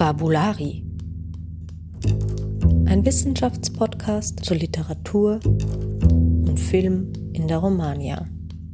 Fabulari. Ein Wissenschaftspodcast zur Literatur und Film in der Romagna.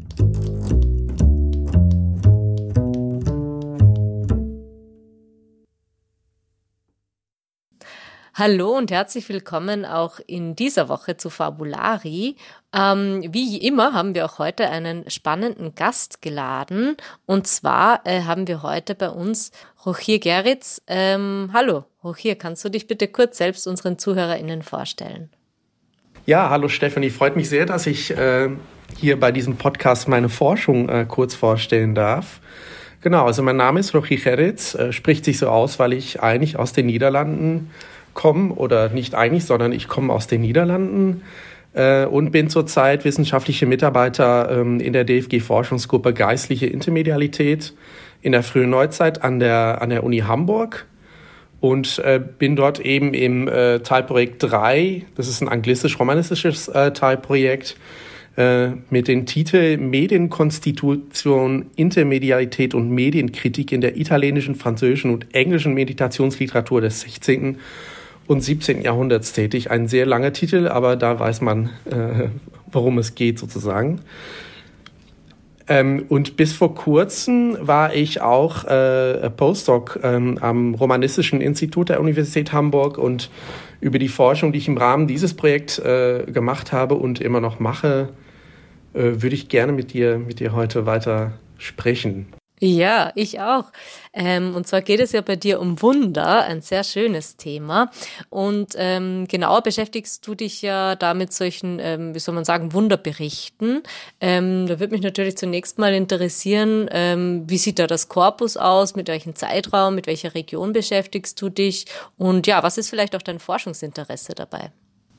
Hallo und herzlich willkommen auch in dieser Woche zu Fabulari. Wie immer haben wir auch heute einen spannenden Gast geladen. Und zwar haben wir heute bei uns Rogier Geritz. Hallo, Rogier, kannst du dich bitte kurz selbst unseren ZuhörerInnen vorstellen? Ja, hallo Stefanie, freut mich sehr, dass ich hier bei diesem Podcast meine Forschung kurz vorstellen darf. Genau, also mein Name ist Rogier Geritz, spricht sich so aus, weil ich eigentlich aus den Niederlanden komme, oder nicht eigentlich, sondern ich komme aus den Niederlanden und bin zurzeit wissenschaftlicher Mitarbeiter in der DFG-Forschungsgruppe Geistliche Intermedialität in der frühen Neuzeit an der Uni Hamburg und bin dort eben im Teilprojekt 3, das ist ein anglistisch-romanistisches Teilprojekt, mit dem Titel Medienkonstitution, Intermedialität und Medienkritik in der italienischen, französischen und englischen Meditationsliteratur des 16. und 17. Jahrhunderts tätig. Ein sehr langer Titel, aber da weiß man, worum es geht sozusagen. Und bis vor kurzem war ich auch Postdoc am Romanistischen Institut der Universität Hamburg, und über die Forschung, die ich im Rahmen dieses Projekts gemacht habe und immer noch mache, würde ich gerne mit dir heute weiter sprechen. Ja, ich auch. Und zwar geht es ja bei dir um Wunder, ein sehr schönes Thema. Und genauer beschäftigst du dich ja da mit solchen, wie soll man sagen, Wunderberichten. Da würde mich natürlich zunächst mal interessieren, wie sieht da das Korpus aus, mit welchem Zeitraum, mit welcher Region beschäftigst du dich? Und ja, was ist vielleicht auch dein Forschungsinteresse dabei?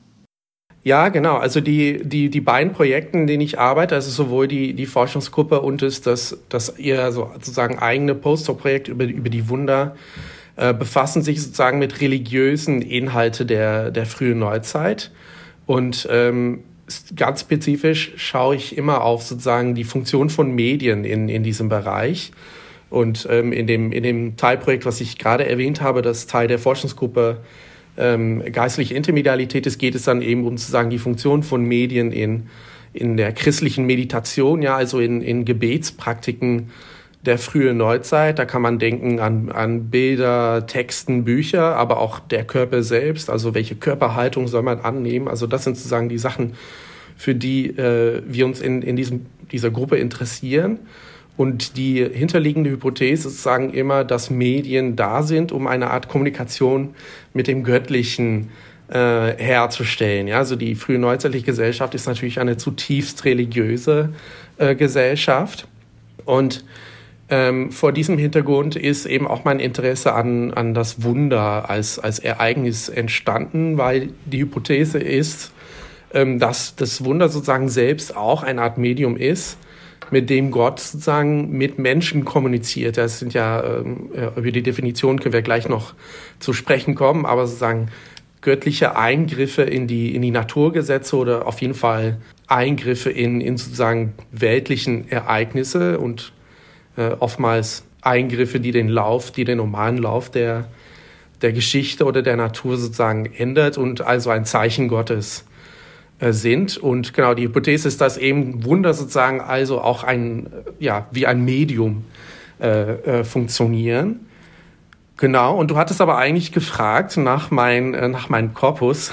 Ja, genau. Also die beiden Projekte, in denen ich arbeite, also sowohl die Forschungsgruppe und das eher so sozusagen eigene Postdoc-Projekt über die Wunder, befassen sich sozusagen mit religiösen Inhalte der frühen Neuzeit. Und ganz spezifisch schaue ich immer auf sozusagen die Funktion von Medien in diesem Bereich. Und in dem Teilprojekt, was ich gerade erwähnt habe, das Teil der Forschungsgruppe geistliche Intermedialität ist, geht es dann eben um sozusagen die Funktion von Medien in der christlichen Meditation, ja, also in Gebetspraktiken der frühen Neuzeit. Da kann man denken an Bilder, Texten, Bücher, aber auch der Körper selbst, also welche Körperhaltung soll man annehmen. Also das sind sozusagen die Sachen, für die wir uns in dieser Gruppe interessieren. Und die hinterliegende Hypothese ist sozusagen immer, dass Medien da sind, um eine Art Kommunikation mit dem Göttlichen herzustellen. Ja, also die frühe neuzeitliche Gesellschaft ist natürlich eine zutiefst religiöse Gesellschaft. Und vor diesem Hintergrund ist eben auch mein Interesse an das Wunder als Ereignis entstanden, weil die Hypothese ist, dass das Wunder sozusagen selbst auch eine Art Medium ist, mit dem Gott sozusagen mit Menschen kommuniziert. Das sind ja, über die Definition können wir gleich noch zu sprechen kommen, aber sozusagen göttliche Eingriffe in die Naturgesetze oder auf jeden Fall Eingriffe in sozusagen weltlichen Ereignisse und oftmals Eingriffe, die den normalen Lauf der Geschichte oder der Natur sozusagen ändert und also ein Zeichen Gottes sind. Und genau, die Hypothese ist, dass eben Wunder sozusagen also auch wie ein Medium funktionieren. Genau, und du hattest aber eigentlich gefragt nach meinem Korpus.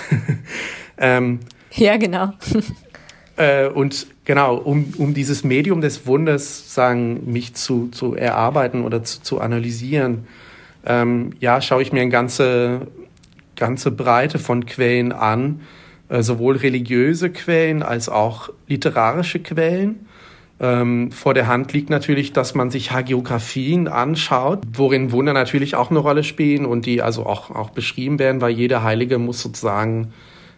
Ja, genau. Und genau, um dieses Medium des Wunders sozusagen mich zu erarbeiten oder zu analysieren, schaue ich mir eine ganze Breite von Quellen an, sowohl religiöse Quellen als auch literarische Quellen. Vor der Hand liegt natürlich, dass man sich Hagiografien anschaut, worin Wunder natürlich auch eine Rolle spielen und die also auch beschrieben werden, weil jeder Heilige muss sozusagen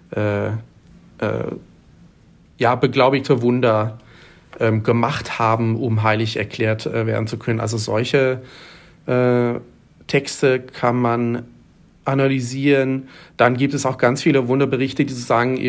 beglaubigte Wunder gemacht haben, um heilig erklärt werden zu können. Also solche Texte kann man analysieren. Dann gibt es auch ganz viele Wunderberichte, die sozusagen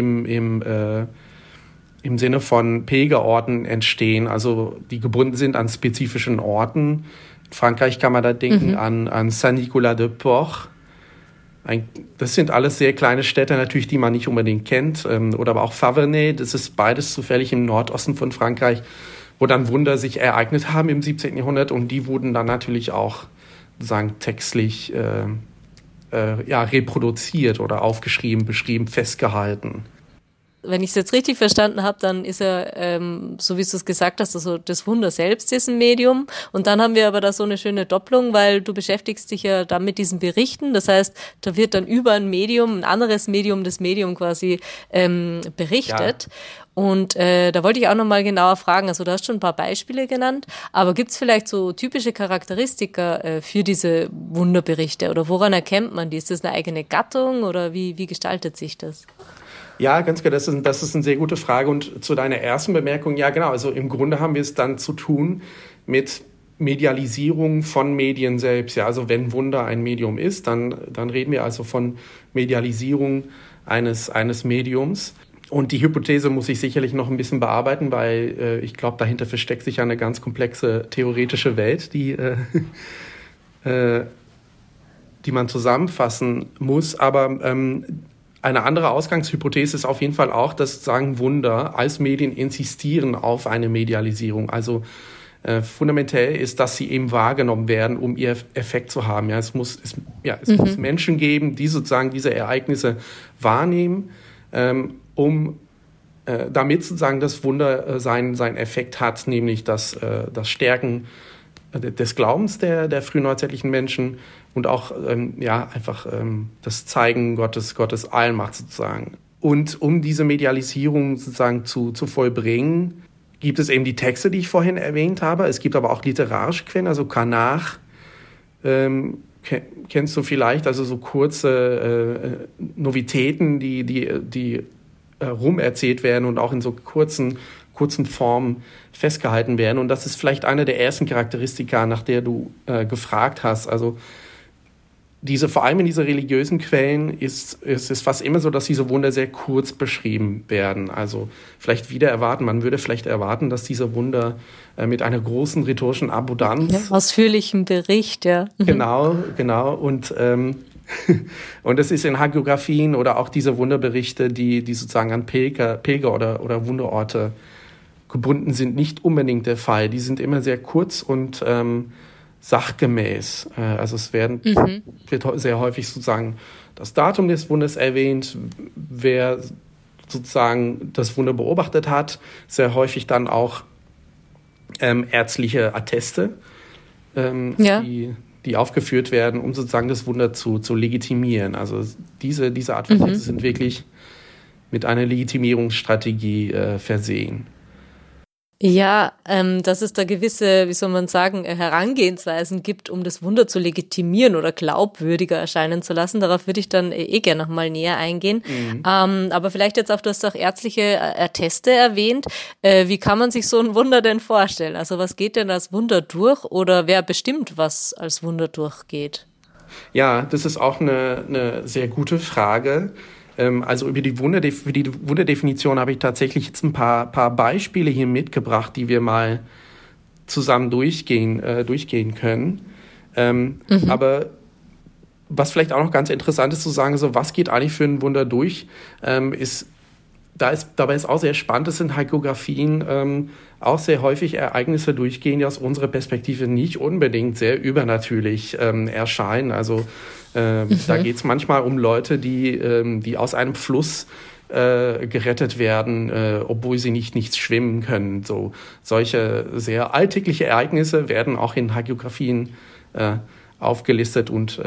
im Sinne von Pilgerorten entstehen, also die gebunden sind an spezifischen Orten Frankreich kann man da denken an Saint-Nicolas-de-Port. Das sind alles sehr kleine Städte natürlich, die man nicht unbedingt kennt. Oder aber auch Faverney, das ist beides zufällig im Nordosten von Frankreich, wo dann Wunder sich ereignet haben im 17. Jahrhundert. Und die wurden dann natürlich auch sozusagen textlich reproduziert oder aufgeschrieben, beschrieben, festgehalten. Wenn ich es jetzt richtig verstanden habe, dann ist ja, so wie du es gesagt hast, also das Wunder selbst ist ein Medium. Und dann haben wir aber da so eine schöne Doppelung, weil du beschäftigst dich ja dann mit diesen Berichten. Das heißt, da wird dann über ein Medium, ein anderes Medium, das Medium quasi berichtet. Ja. Und da wollte ich auch nochmal genauer fragen, also du hast schon ein paar Beispiele genannt, aber gibt es vielleicht so typische Charakteristika für diese Wunderberichte oder woran erkennt man die? Ist das eine eigene Gattung oder wie gestaltet sich das? Ja, ganz genau, das ist eine sehr gute Frage. Und zu deiner ersten Bemerkung, ja genau, also im Grunde haben wir es dann zu tun mit Medialisierung von Medien selbst. Ja, also wenn Wunder ein Medium ist, dann reden wir also von Medialisierung eines Mediums. Und die Hypothese muss ich sicherlich noch ein bisschen bearbeiten, weil ich glaube, dahinter versteckt sich eine ganz komplexe theoretische Welt, die man zusammenfassen muss. Aber eine andere Ausgangshypothese ist auf jeden Fall auch, dass sozusagen Wunder als Medien insistieren auf eine Medialisierung. Also fundamentell ist, dass sie eben wahrgenommen werden, um ihr Effekt zu haben. Ja, es muss Menschen geben, die sozusagen diese Ereignisse wahrnehmen, damit sozusagen das Wunder seinen Effekt hat, nämlich das Stärken des Glaubens der frühneuzeitlichen Menschen und auch das Zeigen Gottes Allmacht sozusagen. Und um diese Medialisierung sozusagen zu vollbringen, gibt es eben die Texte, die ich vorhin erwähnt habe. Es gibt aber auch literarische Quellen, also Kanach, kennst du vielleicht, also so kurze Novitäten, die rumerzählt werden und auch in so kurzen Formen festgehalten werden. Und das ist vielleicht eine der ersten Charakteristika, nach der du gefragt hast. Also vor allem in diese religiösen Quellen ist es fast immer so, dass diese Wunder sehr kurz beschrieben werden. Also man würde vielleicht erwarten, dass diese Wunder mit einer großen rhetorischen Abundanz. Ausführlichen Bericht, ja. Genau. Und es ist in Hagiografien oder auch diese Wunderberichte, die sozusagen an Pilger oder Wunderorte gebunden sind, nicht unbedingt der Fall. Die sind immer sehr kurz und sachgemäß. Also es wird sehr häufig sozusagen das Datum des Wunders erwähnt, wer sozusagen das Wunder beobachtet hat, sehr häufig dann auch ärztliche Atteste, die aufgeführt werden, um sozusagen das Wunder zu legitimieren. Also diese Art von Texte sind wirklich mit einer Legitimierungsstrategie versehen. Ja, dass es da gewisse, wie soll man sagen, Herangehensweisen gibt, um das Wunder zu legitimieren oder glaubwürdiger erscheinen zu lassen. Darauf würde ich dann gerne noch mal näher eingehen. Aber vielleicht jetzt auch, du hast auch ärztliche Atteste erwähnt. Wie kann man sich so ein Wunder denn vorstellen? Also was geht denn als Wunder durch oder wer bestimmt, was als Wunder durchgeht? Ja, das ist auch eine sehr gute Frage. Also für die Wunderdefinition habe ich tatsächlich jetzt ein paar Beispiele hier mitgebracht, die wir mal zusammen durchgehen können. Aber was vielleicht auch noch ganz interessant ist zu sagen, so was geht eigentlich für ein Wunder durch, dabei ist auch sehr spannend, dass in Hagiografien auch sehr häufig Ereignisse durchgehen, die aus unserer Perspektive nicht unbedingt sehr übernatürlich erscheinen. Also da geht es manchmal um Leute, die aus einem Fluss gerettet werden, obwohl sie nicht schwimmen können. So solche sehr alltägliche Ereignisse werden auch in Hagiografien aufgelistet und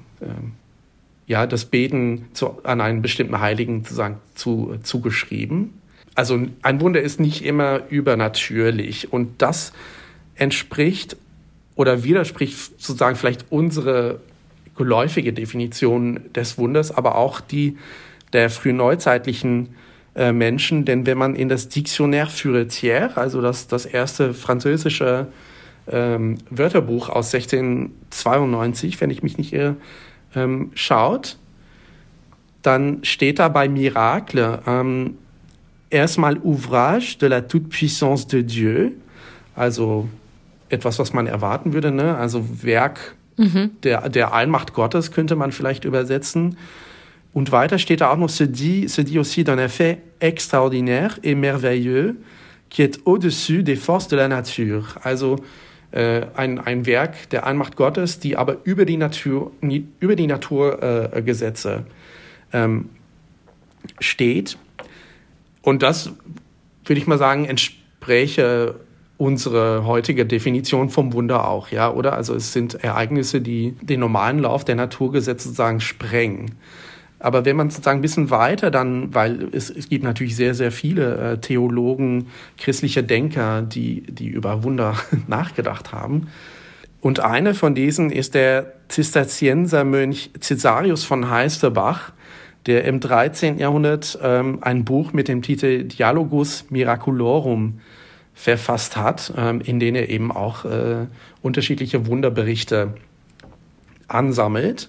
das Beten an einen bestimmten Heiligen sozusagen zugeschrieben. Also ein Wunder ist nicht immer übernatürlich und das entspricht oder widerspricht sozusagen vielleicht unsere geläufige Definition des Wunders, aber auch die der frühneuzeitlichen Menschen. Denn wenn man in das Dictionnaire Furetière, also das erste französische Wörterbuch aus 1692, wenn ich mich nicht irre, schaut, dann steht da bei Miracle erstmal Ouvrage de la toute-puissance de Dieu, also etwas, was man erwarten würde, ne? Also Werk der Allmacht Gottes könnte man vielleicht übersetzen. Und weiter steht da auch noch, se dit aussi d'un effet extraordinaire et merveilleux qui est au-dessus des forces de la nature. Also ein Werk der Allmacht Gottes, die aber über die Naturgesetze steht. Und das, würde ich mal sagen, entspräche unsere heutige Definition vom Wunder auch, ja, oder? Also es sind Ereignisse, die den normalen Lauf der Naturgesetze sozusagen sprengen. Aber wenn man sozusagen ein bisschen weiter dann, weil es gibt natürlich sehr, sehr viele Theologen, christliche Denker, die über Wunder nachgedacht haben. Und einer von diesen ist der Zisterziensermönch Cäsarius von Heisterbach, der im 13. Jahrhundert ein Buch mit dem Titel Dialogus Miraculorum verfasst hat, in denen er eben auch unterschiedliche Wunderberichte ansammelt.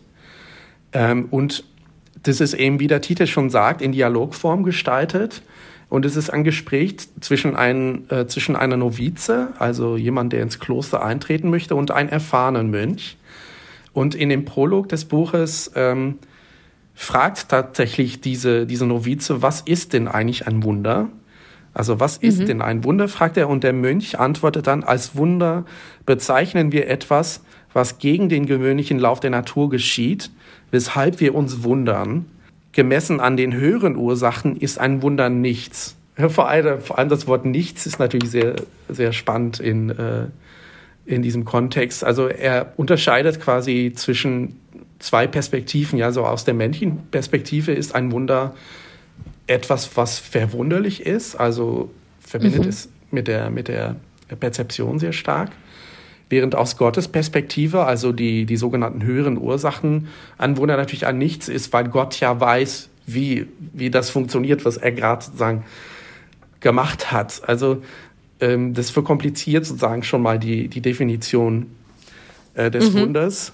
Und das ist eben, wie der Titel schon sagt, in Dialogform gestaltet. Und es ist ein Gespräch zwischen einer Novize, also jemand, der ins Kloster eintreten möchte, und einem erfahrenen Mönch. Und in dem Prolog des Buches fragt tatsächlich diese Novize, was ist denn eigentlich ein Wunder? Also was ist denn ein Wunder, fragt er. Und der Mönch antwortet dann, als Wunder bezeichnen wir etwas, was gegen den gewöhnlichen Lauf der Natur geschieht, weshalb wir uns wundern. Gemessen an den höheren Ursachen ist ein Wunder nichts. Vor allem das Wort nichts ist natürlich sehr, sehr spannend in diesem Kontext. Also er unterscheidet quasi zwischen zwei Perspektiven. Ja, so aus der männlichen Perspektive ist ein Wunder etwas, was verwunderlich ist, also verbindet es mit der Perzeption sehr stark. Während aus Gottes Perspektive, also die sogenannten höheren Ursachen, ein Wunder natürlich ein Nichts ist, weil Gott ja weiß, wie das funktioniert, was er gerade sozusagen gemacht hat. Also das verkompliziert sozusagen schon mal die Definition des Wunders.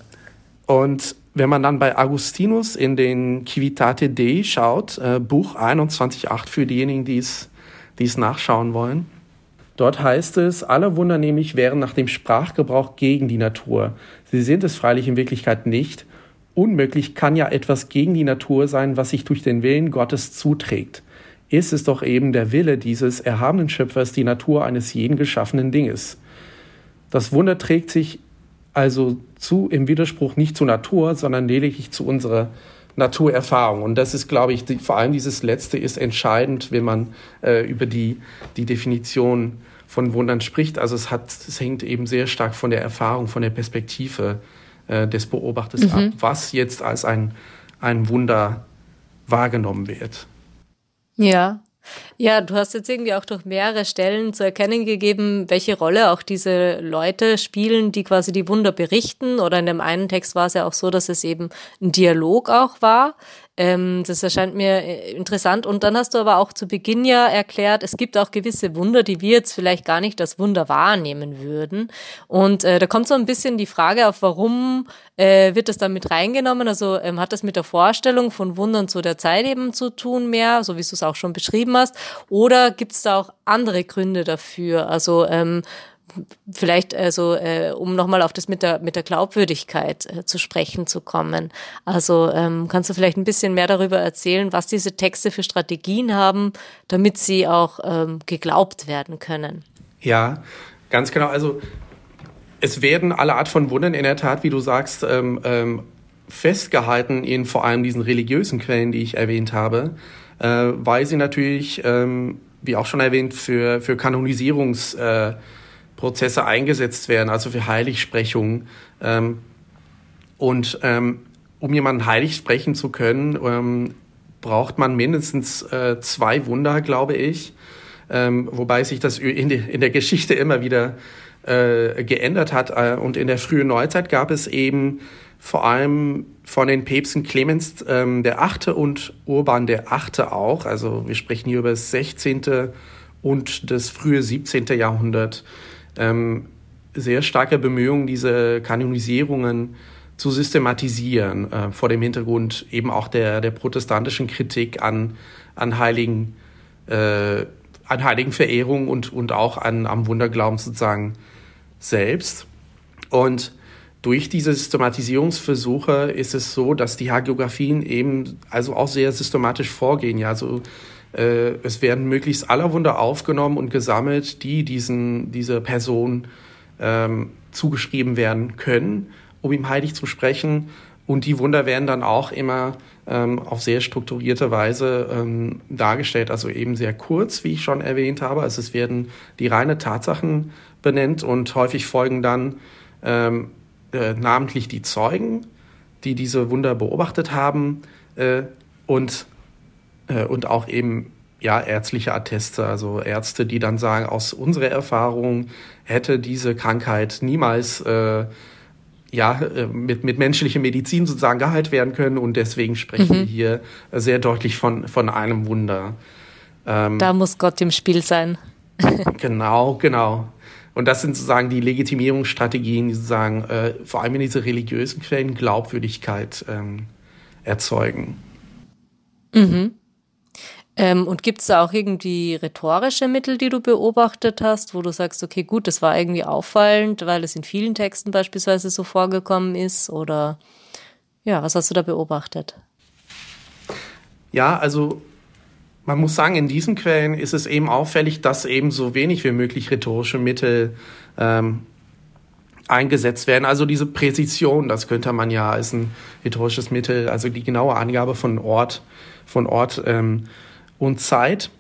Und wenn man dann bei Augustinus in den Civitate Dei schaut, Buch 21,8 für diejenigen, die es nachschauen wollen, dort heißt es, alle Wunder nämlich wären nach dem Sprachgebrauch gegen die Natur. Sie sind es freilich in Wirklichkeit nicht. Unmöglich kann ja etwas gegen die Natur sein, was sich durch den Willen Gottes zuträgt. Ist es doch eben der Wille dieses erhabenen Schöpfers die Natur eines jeden geschaffenen Dinges. Das Wunder trägt sich also im Widerspruch nicht zur Natur, sondern lediglich zu unserer Naturerfahrung. Und das ist, glaube ich, vor allem dieses Letzte ist entscheidend, wenn man über die Definition von Wundern spricht. Also es hängt eben sehr stark von der Erfahrung, von der Perspektive des Beobachters ab, was jetzt als ein Wunder wahrgenommen wird. Ja. Ja, du hast jetzt irgendwie auch durch mehrere Stellen zu erkennen gegeben, welche Rolle auch diese Leute spielen, die quasi die Wunder berichten. Oder in dem einen Text war es ja auch so, dass es eben ein Dialog auch war. Das erscheint mir interessant. Und dann hast du aber auch zu Beginn ja erklärt, es gibt auch gewisse Wunder, die wir jetzt vielleicht gar nicht als Wunder wahrnehmen würden. Und da kommt so ein bisschen die Frage auf, warum wird das dann mit reingenommen? Also hat das mit der Vorstellung von Wundern zu der Zeit eben zu tun mehr, so wie du es auch schon beschrieben hast? Oder gibt es da auch andere Gründe dafür? Also vielleicht um nochmal auf das mit der Glaubwürdigkeit zu sprechen zu kommen. Also kannst du vielleicht ein bisschen mehr darüber erzählen, was diese Texte für Strategien haben, damit sie auch geglaubt werden können? Ja, ganz genau. Also es werden alle Art von Wundern in der Tat, wie du sagst, festgehalten in vor allem diesen religiösen Quellen, die ich erwähnt habe, weil sie natürlich, wie auch schon erwähnt, für Kanonisierungsprozesse eingesetzt werden, also für Heiligsprechungen. Und um jemanden heilig sprechen zu können, braucht man mindestens 2 Wunder, glaube ich. Wobei sich das in der Geschichte immer wieder geändert hat. Und in der frühen Neuzeit gab es eben vor allem von den Päpsten Clemens der Achte und Urban der Achte auch. Also wir sprechen hier über das 16. und das frühe 17. Jahrhundert. Sehr starke Bemühungen, diese Kanonisierungen zu systematisieren, vor dem Hintergrund eben auch der protestantischen Kritik an Heiligenverehrung und auch am Wunderglauben sozusagen selbst. Und durch diese Systematisierungsversuche ist es so, dass die Hagiografien eben also auch sehr systematisch vorgehen. Ja, also es werden möglichst aller Wunder aufgenommen und gesammelt, die dieser Person zugeschrieben werden können, um ihm heilig zu sprechen. Und die Wunder werden dann auch immer auf sehr strukturierte Weise dargestellt, also eben sehr kurz, wie ich schon erwähnt habe. Also es werden die reine Tatsachen benannt und häufig folgen dann namentlich die Zeugen, die diese Wunder beobachtet haben und auch eben ja ärztliche Atteste, also Ärzte, die dann sagen, aus unserer Erfahrung hätte diese Krankheit niemals mit menschlicher Medizin sozusagen geheilt werden können und deswegen sprechen wir hier sehr deutlich von einem Wunder. Da muss Gott im Spiel sein. Genau. Und das sind sozusagen die Legitimierungsstrategien, die sozusagen vor allem in diese religiösen Quellen Glaubwürdigkeit erzeugen. Mhm. Und gibt es da auch irgendwie rhetorische Mittel, die du beobachtet hast, wo du sagst, okay, gut, das war irgendwie auffallend, weil es in vielen Texten beispielsweise so vorgekommen ist? Oder ja, was hast du da beobachtet? Ja, also man muss sagen, in diesen Quellen ist es eben auffällig, dass eben so wenig wie möglich rhetorische Mittel eingesetzt werden. Also diese Präzision, das könnte man ja als ein rhetorisches Mittel, also die genaue Angabe von Ort und Zeit.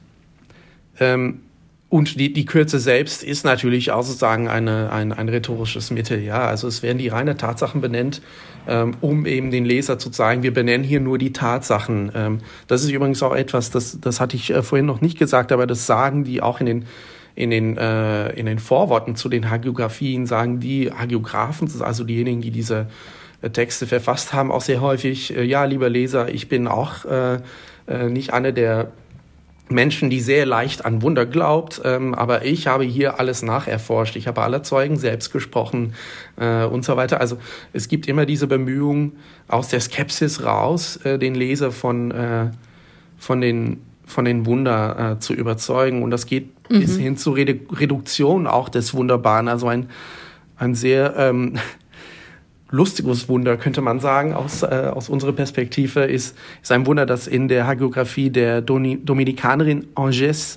Und die Kürze selbst ist natürlich auch sozusagen ein rhetorisches Mittel. Ja, also es werden die reine Tatsachen benannt, um eben den Leser zu zeigen, wir benennen hier nur die Tatsachen. Das ist übrigens auch etwas, das hatte ich vorhin noch nicht gesagt, aber das sagen die auch in den Vorworten zu den Hagiografien, sagen die Hagiographen, also diejenigen, die diese Texte verfasst haben, auch sehr häufig, ja, lieber Leser, ich bin auch nicht eine der Menschen, die sehr leicht an Wunder glaubt, aber ich habe hier alles nacherforscht. Ich habe alle Zeugen selbst gesprochen und so weiter. Also es gibt immer diese Bemühung aus der Skepsis raus, den Leser von den Wunder zu überzeugen. Und das geht bis hin zur Reduktion auch des Wunderbaren. Also ein sehr lustiges Wunder, könnte man sagen, aus unserer Perspektive, ist ein Wunder, das in der Hagiografie der Dominikanerin Agnes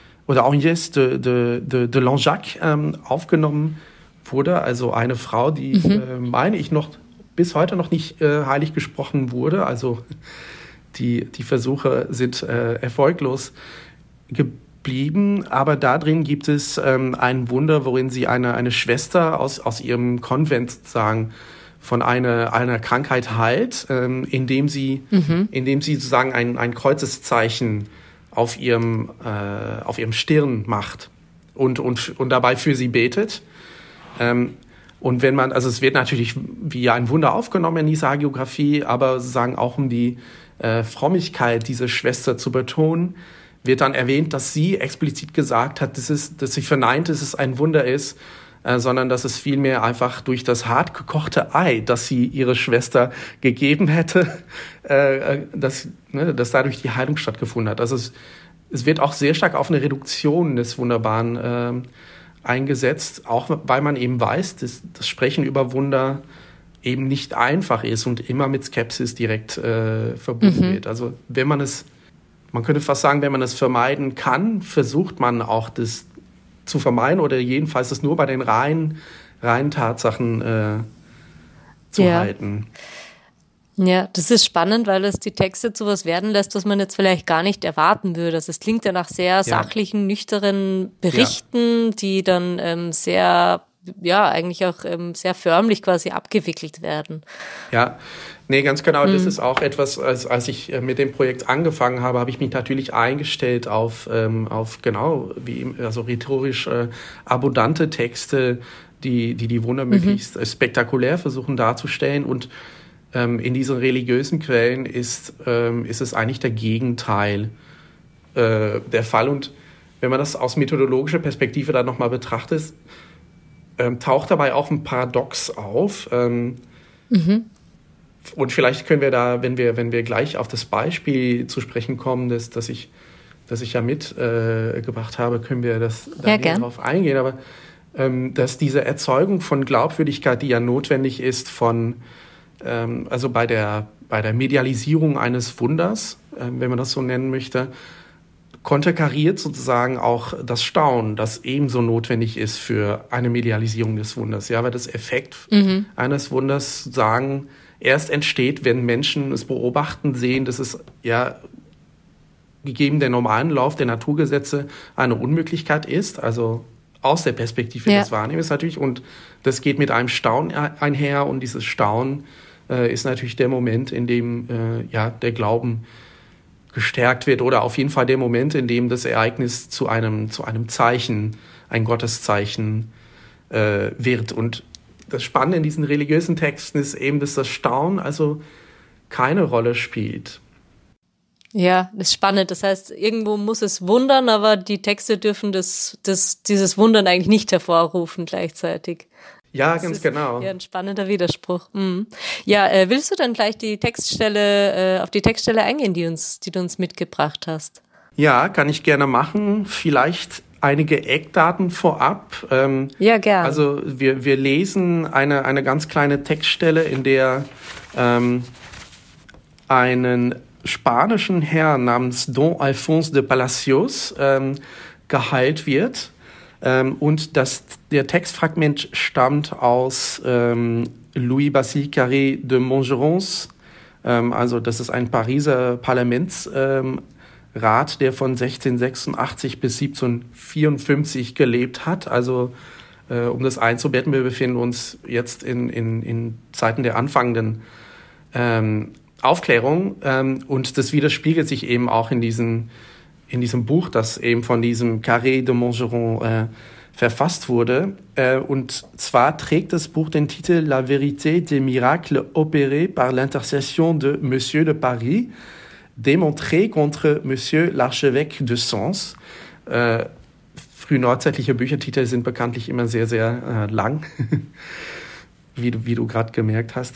de Langeac aufgenommen wurde. Also eine Frau, die, meine ich, noch bis heute noch nicht heilig gesprochen wurde. Also die Versuche sind erfolglos geblieben. Aber da drin gibt es ein Wunder, worin sie eine Schwester aus ihrem Konvent sozusagen von einer Krankheit heilt, indem sie sozusagen ein Kreuzeszeichen auf ihrem Stirn macht und dabei für sie betet. Und wenn man, also es wird natürlich wie ein Wunder aufgenommen in dieser Hagiografie, aber sozusagen auch um die Frömmigkeit dieser Schwester zu betonen, wird dann erwähnt, dass sie explizit gesagt hat, dass sie verneint, dass es ein Wunder ist, sondern dass es vielmehr einfach durch das hart gekochte Ei, das sie ihre Schwester gegeben hätte, dass dadurch die Heilung stattgefunden hat. Also es wird auch sehr stark auf eine Reduktion des Wunderbaren eingesetzt, auch weil man eben weiß, dass das Sprechen über Wunder eben nicht einfach ist und immer mit Skepsis direkt verbunden wird. Also man könnte fast sagen, wenn man es vermeiden kann, versucht man auch das zu vermeiden oder jedenfalls es nur bei den reinen Tatsachen zu halten. Ja, das ist spannend, weil es die Texte zu was werden lässt, was man jetzt vielleicht gar nicht erwarten würde. Also es klingt ja nach sehr sachlichen, nüchternen Berichten, die dann sehr, eigentlich auch sehr förmlich quasi abgewickelt werden. Ja, nee, ganz genau. Das ist auch etwas, als ich mit dem Projekt angefangen habe ich mich natürlich eingestellt auf genau, also rhetorisch abundante Texte, die Wunder möglichst spektakulär versuchen darzustellen. Und in diesen religiösen Quellen ist es eigentlich der Gegenteil der Fall. Und wenn man das aus methodologischer Perspektive dann nochmal betrachtet, taucht dabei auch ein Paradox auf. Und vielleicht können wir da, wenn wir gleich auf das Beispiel zu sprechen kommen, das ich ja mitgebracht habe, können wir darauf eingehen. Aber dass diese Erzeugung von Glaubwürdigkeit, die ja notwendig ist also bei der Medialisierung eines Wunders, wenn man das so nennen möchte, konterkariert sozusagen auch das Staunen, das ebenso notwendig ist für eine Medialisierung des Wunders. Ja, weil das Effekt eines Wunders sozusagen erst entsteht, wenn Menschen es beobachten, sehen, dass es ja gegeben der normalen Lauf der Naturgesetze eine Unmöglichkeit ist, also aus der Perspektive des Wahrnehmens natürlich. Und das geht mit einem Staunen einher. Und dieses Staunen ist natürlich der Moment, in dem der Glauben gestärkt wird. Oder auf jeden Fall der Moment, in dem das Ereignis zu einem Zeichen, ein Gotteszeichen wird. Und das Spannende in diesen religiösen Texten ist eben, dass das Staunen also keine Rolle spielt. Ja, das ist spannend. Das heißt, irgendwo muss es wundern, aber die Texte dürfen dieses Wundern eigentlich nicht hervorrufen gleichzeitig. Ja, ganz genau. Ja, ein spannender Widerspruch. Mhm. Ja, willst du dann gleich auf die Textstelle eingehen, die du uns mitgebracht hast? Ja, kann ich gerne machen. Vielleicht einige Eckdaten vorab. Ja, gerne. Also wir lesen eine ganz kleine Textstelle, in der einen spanischen Herrn namens Don Alfonso de Palacios geheilt wird. Und der Textfragment stammt aus Louis Basile Carré de Montgerons. Also das ist ein Pariser Parlamentsrat, der von 1686 bis 1754 gelebt hat. Also um das einzubetten, wir befinden uns jetzt in Zeiten der anfangenden Aufklärung, und das widerspiegelt sich eben auch in diesem Buch, das eben von diesem Carré de Montgeron verfasst wurde. Und zwar trägt das Buch den Titel La vérité des miracles opérés par l'intercession de Monsieur de Paris, démontré contre Monsieur l'Archevêque de Sens. Frühneuzeitliche Büchertitel sind bekanntlich immer sehr, sehr lang, wie du gerade gemerkt hast.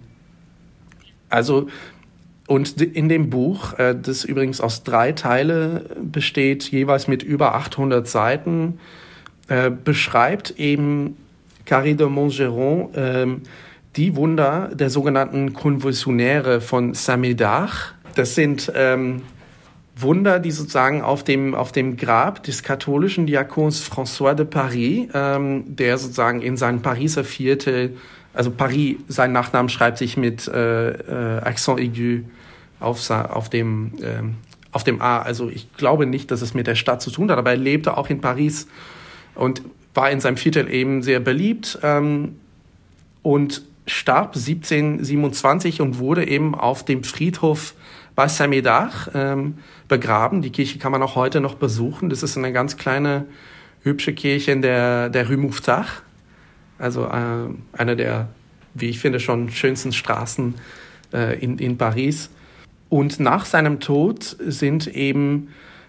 Und in dem Buch, das übrigens aus 3 Teile besteht, jeweils mit über 800 Seiten, beschreibt eben Carré de Montgeron die Wunder der sogenannten Convulsionnaire von Saint-Médard. Das sind Wunder, die sozusagen auf dem Grab des katholischen Diakons François de Paris, der sozusagen in seinem Pariser Viertel, also Paris, sein Nachnamen schreibt sich mit Accent aigu auf dem A. Also ich glaube nicht, dass es mit der Stadt zu tun hat, aber er lebte auch in Paris und war in seinem Viertel eben sehr beliebt und starb 1727 und wurde eben auf dem Friedhof bei Saint-Médard begraben. Die Kirche kann man auch heute noch besuchen. Das ist eine ganz kleine, hübsche Kirche in der Rue Mouffetard. Also eine der, wie ich finde, schon schönsten Straßen in Paris. Und nach seinem Tod sind eben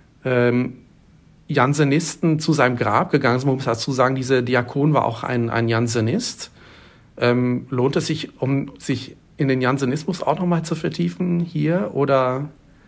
Jansenisten zu seinem Grab gegangen. Also man muss dazu sagen, dieser Diakon war auch ein Jansenist. Lohnt es sich, um sich in den Jansenismus auch nochmal zu vertiefen hier, oder?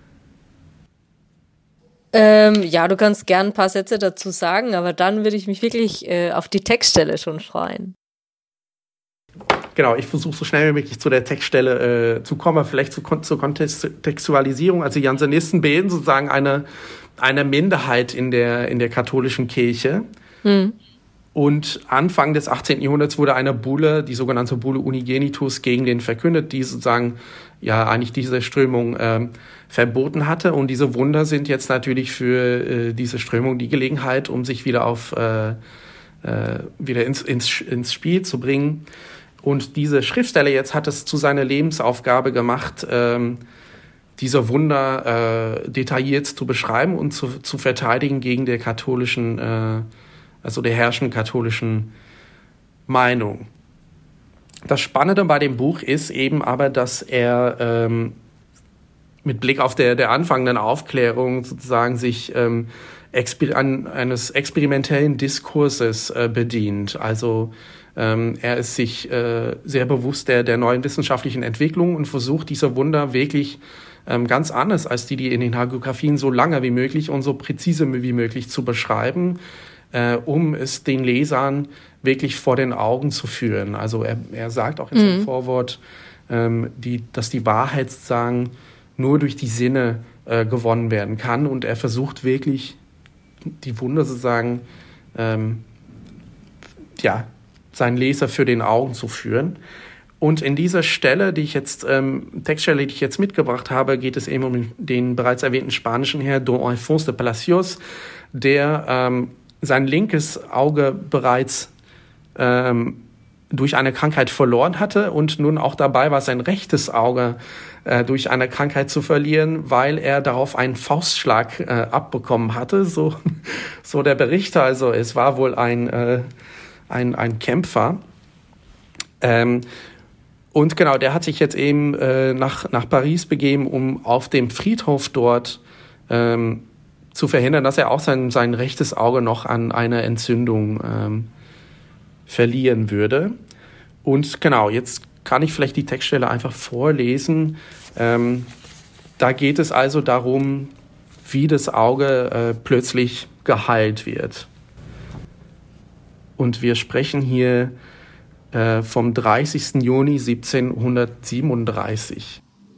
Ja, du kannst gern ein paar Sätze dazu sagen, aber dann würde ich mich wirklich auf die Textstelle schon freuen. Genau, ich versuche so schnell wie möglich zu der Textstelle zu kommen, vielleicht zur Kontextualisierung. Also Jansenisten bilden sozusagen eine Minderheit in der katholischen Kirche. Und Anfang des 18. Jahrhunderts wurde eine Bulle, die sogenannte Bulle Unigenitus, gegen den verkündet, die sozusagen ja eigentlich diese Strömung verboten hatte. Und diese Wunder sind jetzt natürlich für diese Strömung die Gelegenheit, um sich wieder wieder ins Spiel zu bringen. Und diese Schriftsteller jetzt hat es zu seiner Lebensaufgabe gemacht, diese Wunder detailliert zu beschreiben und zu verteidigen gegen der katholischen, also der herrschenden katholischen Meinung. Das Spannende bei dem Buch ist eben aber, dass er mit Blick auf der anfangenden Aufklärung sozusagen sich eines experimentellen Diskurses bedient. Also er ist sich sehr bewusst der neuen wissenschaftlichen Entwicklung und versucht, diese Wunder wirklich ganz anders als die in den Hagiografien so lange wie möglich und so präzise wie möglich zu beschreiben. um es den Lesern wirklich vor den Augen zu führen. Also er sagt auch in seinem Vorwort, dass die Wahrheit sozusagen nur durch die Sinne gewonnen werden kann. Und er versucht wirklich, die Wunder sozusagen, seinen Leser für den Augen zu führen. Und in dieser Stelle, Textstelle, die ich jetzt mitgebracht habe, geht es eben um den bereits erwähnten spanischen Herrn Don Alfonso de Palacios, der sein linkes Auge bereits durch eine Krankheit verloren hatte und nun auch dabei war, sein rechtes Auge durch eine Krankheit zu verlieren, weil er darauf einen Faustschlag abbekommen hatte. So der Berichter. Also es war wohl ein Kämpfer. Und genau, der hat sich jetzt eben nach Paris begeben, um auf dem Friedhof dort zu verhindern, dass er auch sein rechtes Auge noch an eine Entzündung verlieren würde. Und genau, jetzt kann ich vielleicht die Textstelle einfach vorlesen. Da geht es also darum, wie das Auge plötzlich geheilt wird. Und wir sprechen hier vom 30. Juni 1737.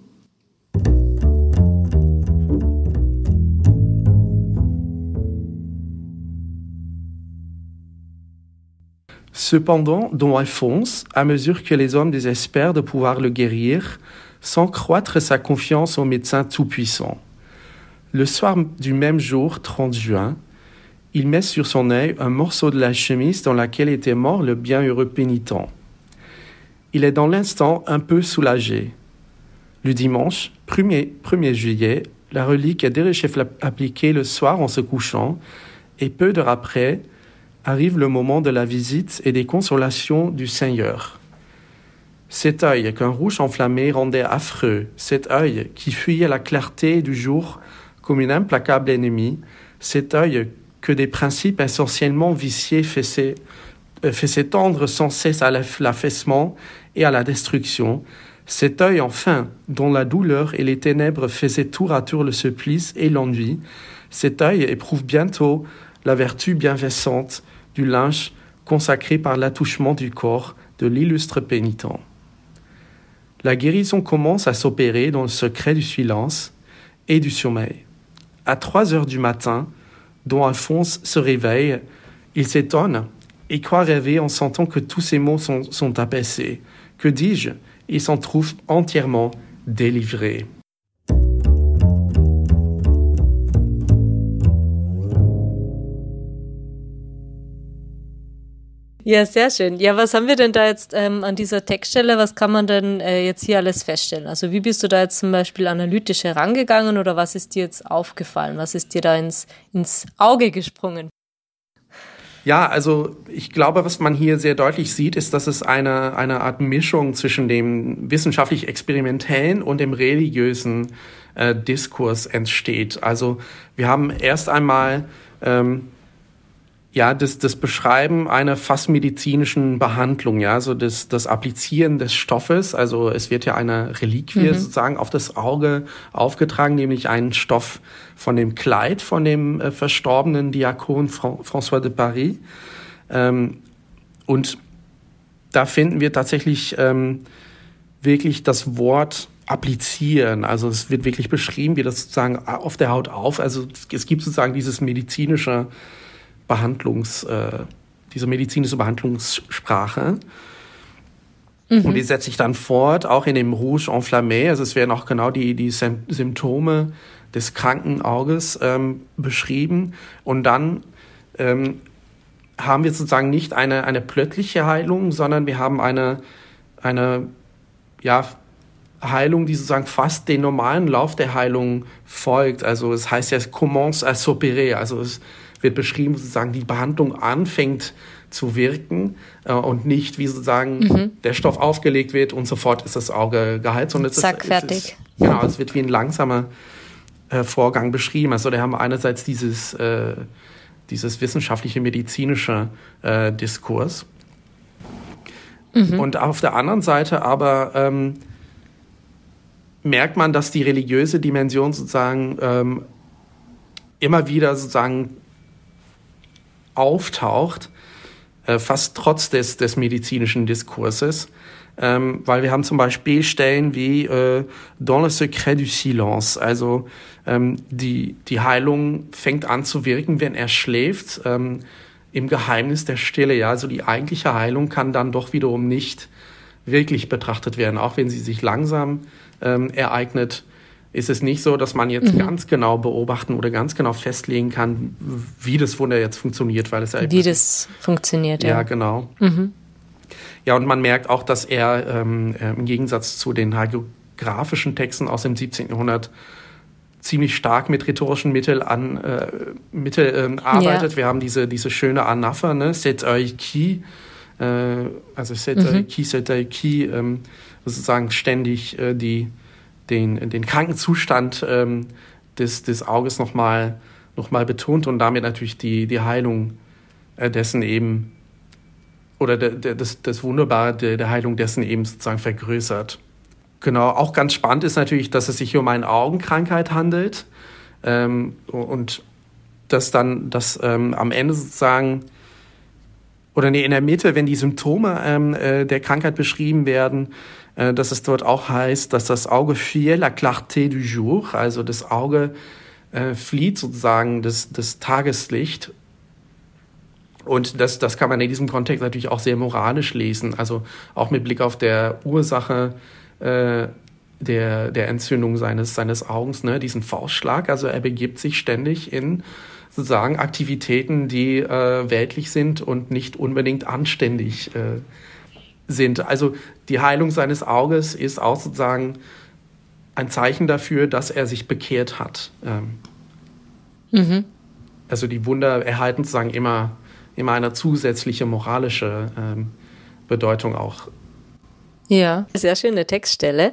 Cependant, Don Alphonse, à mesure que les hommes désespèrent de pouvoir le guérir, sent croître sa confiance au médecin tout-puissant. Le soir du même jour, 30 juin, il met sur son œil un morceau de la chemise dans laquelle était mort le bienheureux pénitent. Il est dans l'instant un peu soulagé. Le dimanche, 1er juillet, la relique est déjà appliquée le soir en se couchant, et peu d'heures après, arrive le moment de la visite et des consolations du Seigneur. Cet œil qu'un rouge enflammé rendait affreux, cet œil qui fuyait la clarté du jour comme une implacable ennemie, cet œil que des principes essentiellement viciés faisaient tendre sans cesse à l'affaissement et à la destruction, cet œil enfin dont la douleur et les ténèbres faisaient tour à tour le supplice et l'ennui, cet œil éprouve bientôt la vertu bienfaisante du linge consacré par l'attouchement du corps de l'illustre pénitent. La guérison commence à s'opérer dans le secret du silence et du sommeil. À 3 heures du matin, Don Alphonse se réveille, il s'étonne et croit rêver en sentant que tous ses maux sont apaisés. Que dis-je? Il s'en trouve entièrement délivré. Ja, sehr schön. Ja, was haben wir denn da jetzt an dieser Textstelle? Was kann man denn jetzt hier alles feststellen? Also wie bist du da jetzt zum Beispiel analytisch herangegangen oder was ist dir jetzt aufgefallen? Was ist dir da ins Auge gesprungen? Ja, also ich glaube, was man hier sehr deutlich sieht, ist, dass es eine Art Mischung zwischen dem wissenschaftlich-experimentellen und dem religiösen Diskurs entsteht. Also wir haben erst einmal das Beschreiben einer fast medizinischen Behandlung, ja, so das Applizieren des Stoffes. Also es wird ja eine Reliquie sozusagen auf das Auge aufgetragen, nämlich einen Stoff von dem Kleid von dem verstorbenen Diakon François de Paris. Und da finden wir tatsächlich wirklich das Wort applizieren. Also es wird wirklich beschrieben, wie das sozusagen auf der Haut also es gibt sozusagen diese medizinische Behandlungssprache. Und die setzt sich dann fort, auch in dem Rouge enflammé. Also es werden auch genau die Symptome des kranken Auges beschrieben. Und dann haben wir sozusagen nicht eine plötzliche Heilung, sondern wir haben eine Heilung, die sozusagen fast den normalen Lauf der Heilung folgt. Also es heißt ja, es commence à s'opérer. Also es wird beschrieben, sozusagen die Behandlung anfängt zu wirken und nicht, wie sozusagen der Stoff aufgelegt wird und sofort ist das Auge geheilt. Sondern fertig. Es wird wie ein langsamer Vorgang beschrieben. Also da haben wir einerseits dieses wissenschaftliche, medizinische Diskurs. Und auf der anderen Seite aber merkt man, dass die religiöse Dimension sozusagen immer wieder sozusagen auftaucht, fast trotz des medizinischen Diskurses. Weil wir haben zum Beispiel Stellen wie Dans le secret du silence, also die Heilung fängt an zu wirken, wenn er schläft, im Geheimnis der Stille. Ja, also die eigentliche Heilung kann dann doch wiederum nicht wirklich betrachtet werden, auch wenn sie sich langsam ereignet. Ist es nicht so, dass man jetzt ganz genau beobachten oder ganz genau festlegen kann, wie das Wunder jetzt funktioniert, weil es ja wie das funktioniert, ja. Ja, genau. Ja, und man merkt auch, dass er im Gegensatz zu den hagiografischen Texten aus dem 17. Jahrhundert ziemlich stark mit rhetorischen Mitteln arbeitet. Ja. Wir haben diese schöne Anapher, ne? C'est œil qui, also c'est œil qui, sozusagen ständig den Krankenzustand des Auges noch mal betont und damit natürlich die Heilung dessen eben oder das Wunderbare der Heilung dessen eben sozusagen vergrößert. Genau, auch ganz spannend ist natürlich, dass es sich hier um eine Augenkrankheit handelt und dass am Ende sozusagen oder in der Mitte, wenn die Symptome der Krankheit beschrieben werden, dass es dort auch heißt, dass das Auge fuit la clarté du jour, also das Auge flieht sozusagen das Tageslicht. Und das kann man in diesem Kontext natürlich auch sehr moralisch lesen, also auch mit Blick auf der Ursache der Entzündung seines Augens, ne, diesen Faustschlag. Also er begibt sich ständig in sozusagen Aktivitäten, die weltlich sind und nicht unbedingt anständig sind. Also die Heilung seines Auges ist auch sozusagen ein Zeichen dafür, dass er sich bekehrt hat. Also die Wunder erhalten sozusagen immer eine zusätzliche moralische Bedeutung auch. Ja, sehr schöne Textstelle.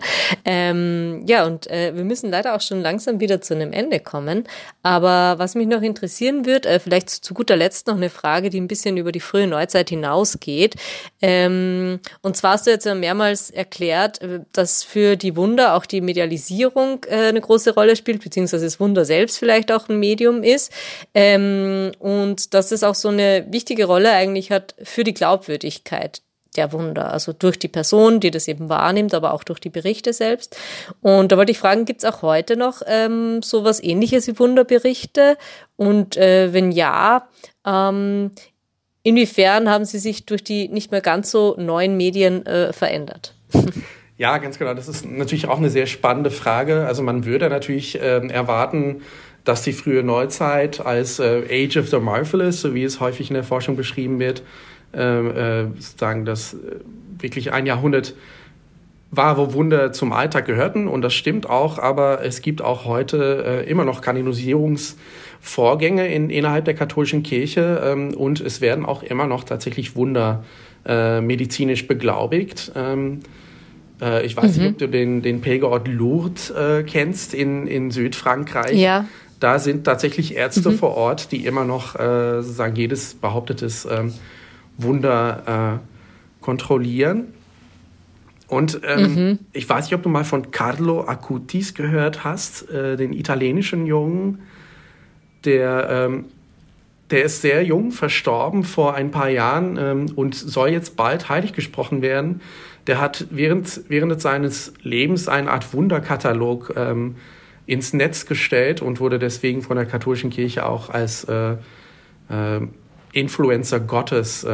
Wir müssen leider auch schon langsam wieder zu einem Ende kommen. Aber was mich noch interessieren wird, vielleicht zu guter Letzt noch eine Frage, die ein bisschen über die frühe Neuzeit hinausgeht. Und zwar hast du jetzt ja mehrmals erklärt, dass für die Wunder auch die Medialisierung eine große Rolle spielt, beziehungsweise das Wunder selbst vielleicht auch ein Medium ist. Und dass es auch so eine wichtige Rolle eigentlich hat für die Glaubwürdigkeit der Wunder, also durch die Person, die das eben wahrnimmt, aber auch durch die Berichte selbst. Und da wollte ich fragen, gibt es auch heute noch sowas Ähnliches wie Wunderberichte? Und wenn ja, inwiefern haben sie sich durch die nicht mehr ganz so neuen Medien verändert? Ja, ganz genau. Das ist natürlich auch eine sehr spannende Frage. Also man würde natürlich erwarten, dass die frühe Neuzeit als Age of the Marvelous, so wie es häufig in der Forschung beschrieben wird, sozusagen das wirklich ein Jahrhundert war, wo Wunder zum Alltag gehörten. Und das stimmt auch, aber es gibt auch heute immer noch Kanonisierungsvorgänge innerhalb der katholischen Kirche und es werden auch immer noch tatsächlich Wunder medizinisch beglaubigt. Ich weiß nicht, ob du den Pilgerort Lourdes kennst in Südfrankreich. Ja. Da sind tatsächlich Ärzte vor Ort, die immer noch sozusagen jedes behauptetes Wunder kontrollieren. Und ich weiß nicht, ob du mal von Carlo Acutis gehört hast, den italienischen Jungen, der ist sehr jung, verstorben vor ein paar Jahren und soll jetzt bald heilig gesprochen werden. Der hat während seines Lebens eine Art Wunderkatalog ins Netz gestellt und wurde deswegen von der katholischen Kirche auch als Influencer Gottes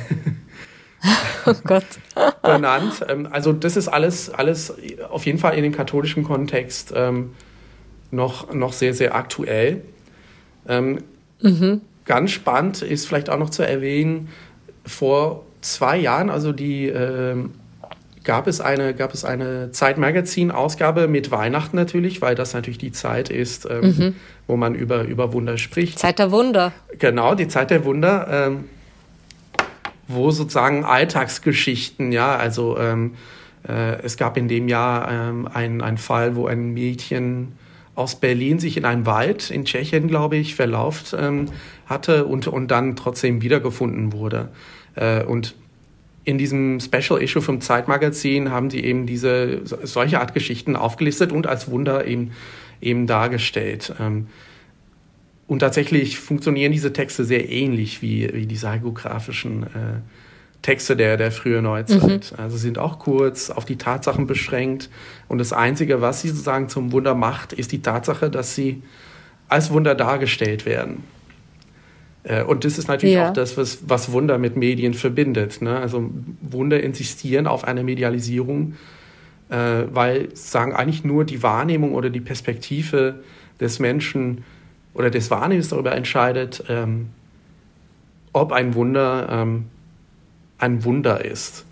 oh Gott. benannt. Also das ist alles auf jeden Fall in dem katholischen Kontext noch sehr, sehr aktuell. Ganz spannend ist vielleicht auch noch zu erwähnen, vor 2 Jahren, also gab es eine Zeit-Magazin-Ausgabe mit Weihnachten natürlich, weil das natürlich die Zeit ist, wo man über Wunder spricht. Zeit der Wunder. Genau, die Zeit der Wunder, wo sozusagen Alltagsgeschichten, ja, also es gab in dem Jahr einen Fall, wo ein Mädchen aus Berlin sich in einen Wald in Tschechien, glaube ich, verlauft hatte und dann trotzdem wiedergefunden wurde. Und in diesem Special Issue vom Zeitmagazin haben die eben solche Art Geschichten aufgelistet und als Wunder eben dargestellt. Und tatsächlich funktionieren diese Texte sehr ähnlich wie diese hagiografischen Texte der frühen Neuzeit. Also sind auch kurz auf die Tatsachen beschränkt. Und das Einzige, was sie sozusagen zum Wunder macht, ist die Tatsache, dass sie als Wunder dargestellt werden. Und das ist natürlich auch das, was Wunder mit Medien verbindet. Ne? Also Wunder insistieren auf eine Medialisierung, weil sagen eigentlich nur die Wahrnehmung oder die Perspektive des Menschen oder des Wahrnehmens darüber entscheidet, ob ein Wunder ist.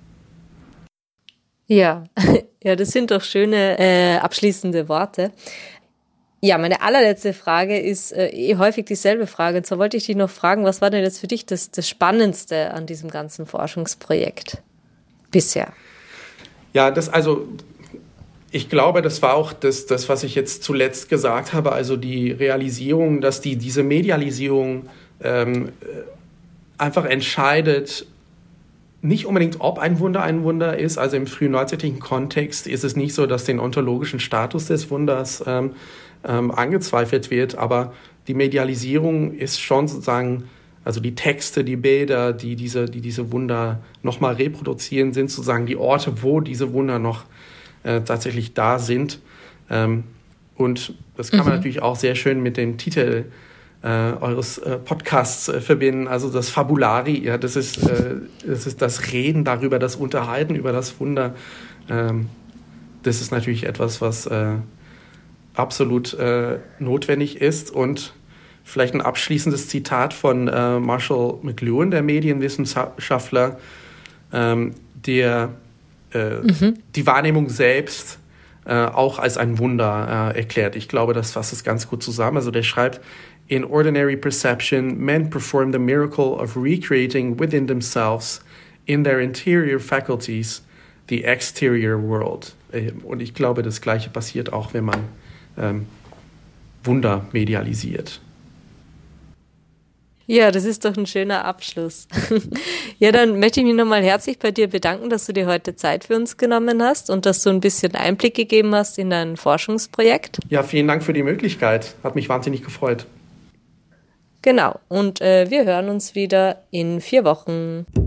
Ja, ja, das sind doch schöne abschließende Worte. Ja, meine allerletzte Frage ist häufig dieselbe Frage. Und zwar wollte ich dich noch fragen, was war denn jetzt für dich das Spannendste an diesem ganzen Forschungsprojekt bisher? Ja, ich glaube, das war auch das, was ich jetzt zuletzt gesagt habe, also die Realisierung, dass diese Medialisierung einfach entscheidet, nicht unbedingt, ob ein Wunder ist. Also im frühen neuzeitlichen Kontext ist es nicht so, dass den ontologischen Status des Wunders angezweifelt wird, aber die Medialisierung ist schon sozusagen, also die Texte, die Bilder, die diese Wunder nochmal reproduzieren, sind sozusagen die Orte, wo diese Wunder noch tatsächlich da sind. Und das kann man natürlich auch sehr schön mit dem Titel eures Podcasts verbinden, also das Fabulari, ja, das ist das Reden darüber, das Unterhalten über das Wunder. Das ist natürlich etwas, was absolut notwendig ist. Und vielleicht ein abschließendes Zitat von Marshall McLuhan, der Medienwissenschaftler, der die Wahrnehmung selbst auch als ein Wunder erklärt. Ich glaube, das fasst es ganz gut zusammen. Also der schreibt, in ordinary perception, men perform the miracle of recreating within themselves, in their interior faculties, the exterior world. Und ich glaube, das Gleiche passiert auch, wenn man Wunder medialisiert. Ja, das ist doch ein schöner Abschluss. Ja, dann möchte ich mich nochmal herzlich bei dir bedanken, dass du dir heute Zeit für uns genommen hast und dass du ein bisschen Einblick gegeben hast in dein Forschungsprojekt. Ja, vielen Dank für die Möglichkeit. Hat mich wahnsinnig gefreut. Genau, und wir hören uns wieder in 4 Wochen.